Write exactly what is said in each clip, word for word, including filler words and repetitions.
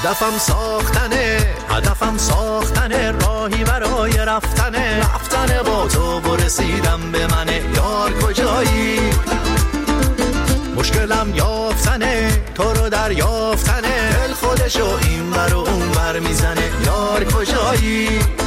هدفم ساختنه، هدفم ساختنه، راهی برای رفتنه، رفتنه با تو و رسیدم به منه. یار کجایی؟ مشکلم یافتنه، تو رو در یافتنه، دل خودشو این بر و اون بر میزنه. یار کجایی؟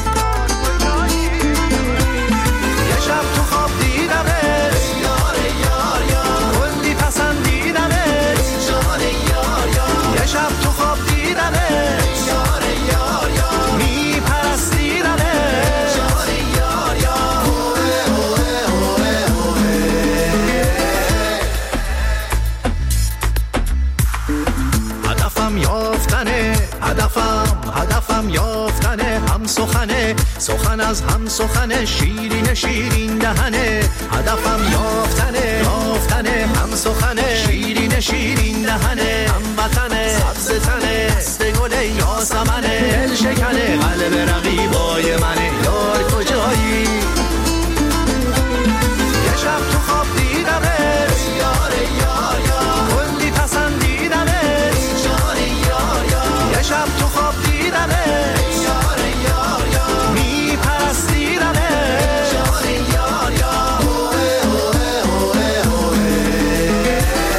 یه شب تو خواب دیدمه، یار یار یار، کلی پسندیدمه، جان یار یار. یه شب تو خواب دیدمه، یار یار یار، میپرستیدمه، جان یار یار. اوه اوه اوه. هدفم یافتنه، هدفم هدفم یافتنه، هم سخنه، سخن از هم سخنه، شیرین شیرین دهنه. هدفم یافتنه، یافتنه، هم سخنه، شیرین شیرین دهنه، هم وطنه، سبز تنه، دست گل یاسمنه، دل شکنه، قلب رقیبای منه. یار کجایی؟ یه شب تو خواب دیدمه، یار یار یار، کلی پسندیدمه، جان یار یار. یه شب تو خواب دیدمه، یار یار یار، میپرستیدمه، جان یار یار. اوه اوه اوه اوه.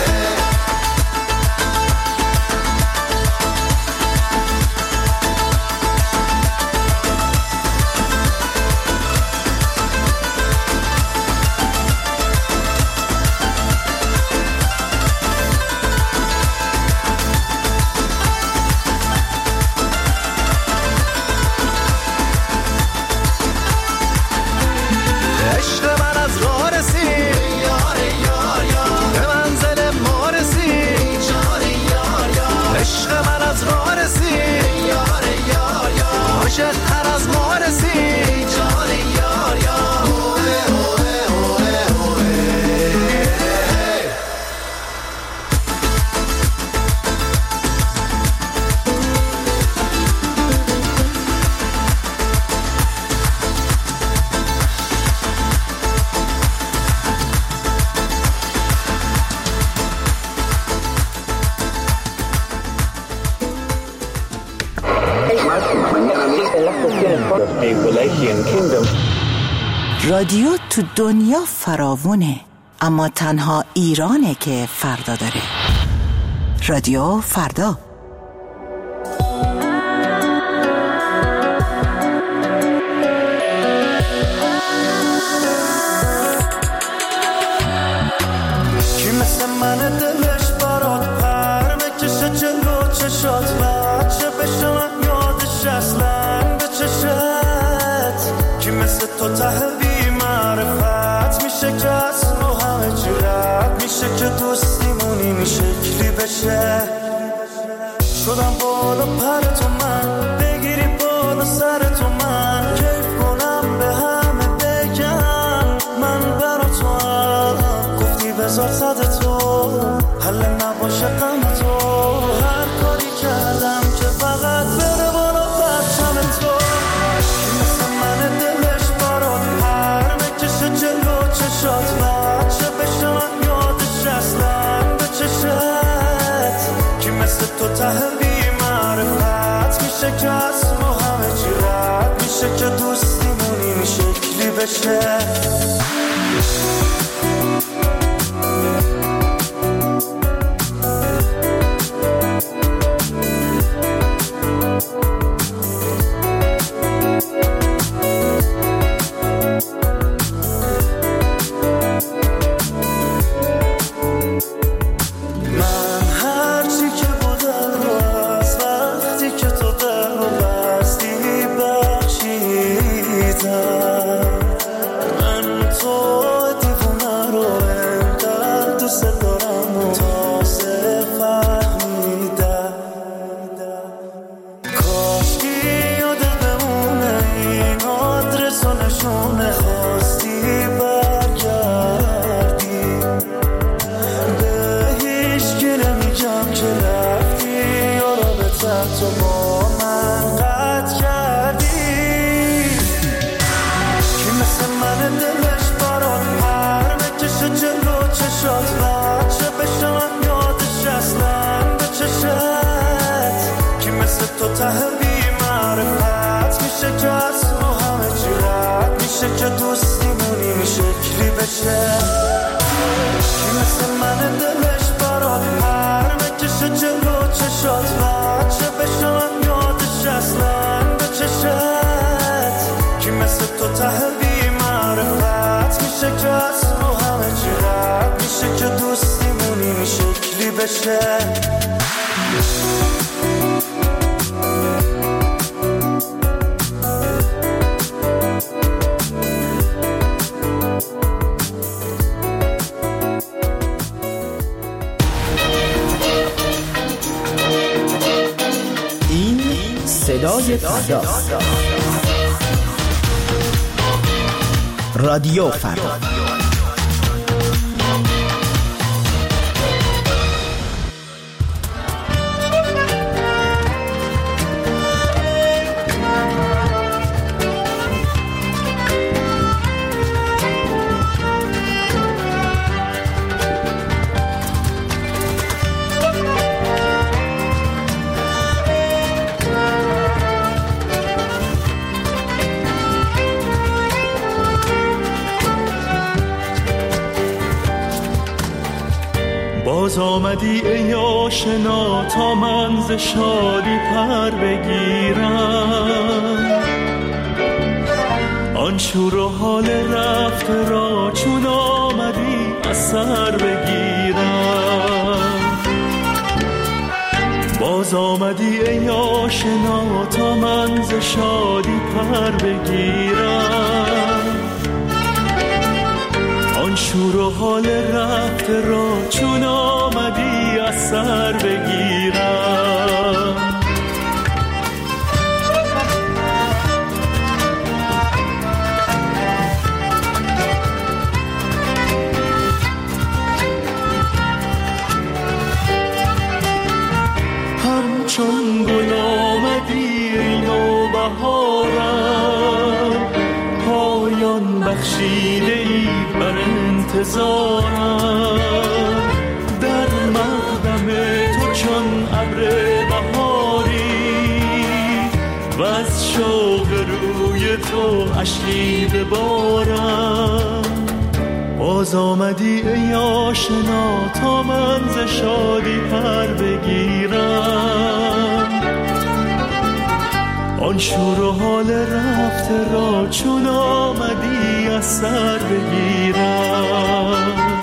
عشق من از راه رسید، یار یار یار، به منزل ما رسید، جان یار یار. عشق من از راه رسید، یار یار یار، عاشق تر از ما رسید، جان یار یار. اوه اوه اوه اوه. رادیو تو دنیا فراوونه، اما تنها ایرانه که فردا داره. رادیو فردا. کی مثل من دلش برات پر بکشه جلو چشات، بچه بشه من یادش اصلا به چشت. کی مثل تو ته بی معرفت میشه که از رو همه چی رد میشه، که دوستیمون این شکلی بشه. شدم بالا پر تو من، بگیری بالا سر تو من، کیف کنم به همه بگم من برا تو هم. گفتی بذار صد تو حل نباشه غم تو، هر کاری کردم که فقط بره بالا پرچم تو. کی مثل من دلش برات پر بکشه جلو چشات، بچه بشه من یادش اصلا به چشت. کی مثل تو ته بی معرفت میشه که از ما همه چی رد میشه، که دوستیمون این شکلی بشه. مثل من دلش برات پر بکشه جلو چشات بچه بشه من یادش اصلا به چشت کی مثل تو ته بی معرفت میشه که از رو همه چی رد میشه که دوستیمونی این شکلی بشه. صدای فردا، رادیو فردا. باز آمدی ای آشنا تا من ز شادی پر بگیرم، آن شور و حال رفته را چون آمدی از سر بگیرم. باز آمدی ای آشنا تا من ز شادی پر بگیرم، آن شور و حال رفته را چون آمدی از سر بگیرم. همچون گل آمدی اینو بهارم، پایان بخشیده ای بر انتظارم، در مقدم تو چون ابر بهاری و از شوق روی تو اشکی ببارم. باز آمدی ای آشنا تا من ز شادی پر بگیرم، آن شور و حال رفته را چون آمدی از سر بگیرم.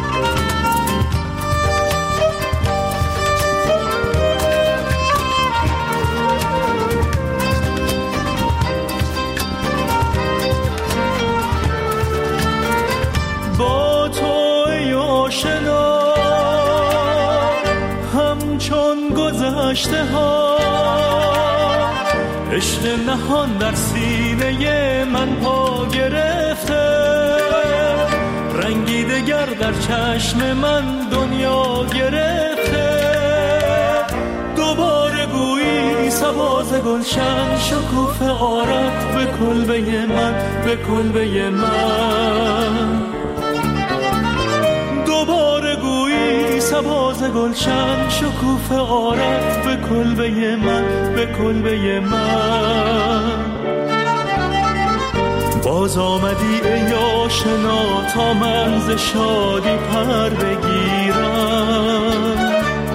با تو ای آشنا همچون گذشته ها، عشق نهان در سینه من پا گرفته، رنگی دگر در چشم من دنیا گرفته. دوباره گویی سباز گلشن شکوفه آرد به کلبه من، به کلبه من. دوباره گویی سباز گلشن شکوفه آرد به کلبه من، به کلبه من. باز آمدی ای آشنا تا من ز شادی پر بگیرم،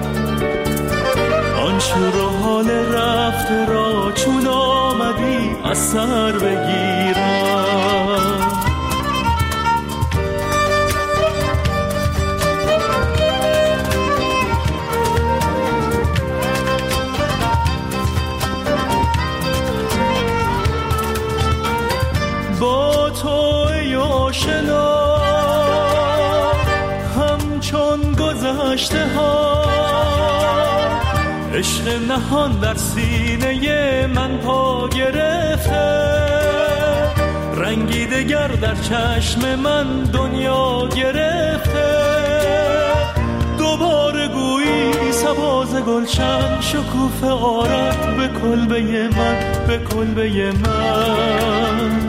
آن شور و حال رفته را چون آمدی از سر بگیرم. با تو ای آشنا همچون گذشته ها، عشق نهان در سینه من پا گرفته، رنگی دگر در چشم من دنیا گرفته. دوباره گویی سباز گلشن شکوفه آرد به کلبه من، به کلبه من.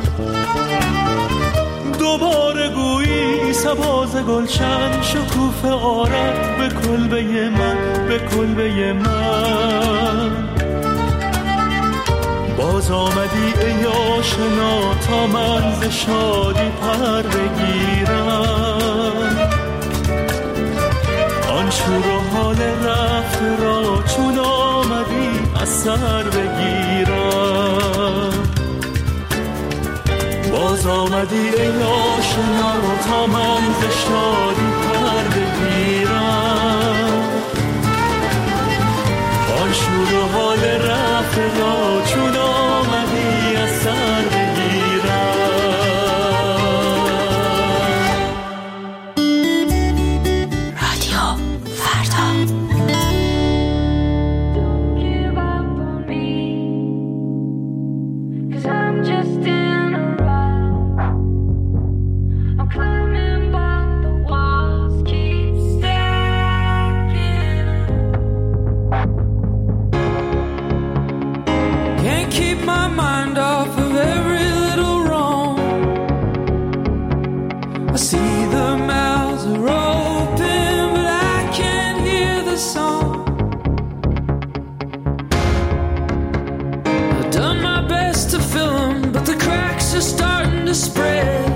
دوباره گویی سباز گلشن شکوفه آرد به کلبه من، به کلبه من. باز آمدی ای آشنا تا من ز شادی پر بگیرم، سر بگیرم. باز آمدی ای آشنا تا من ز شادی پر بگیرم. آن شور و حال رفقا چون آمدی از سر بگیرم. رادیو فردا. Starting to spread.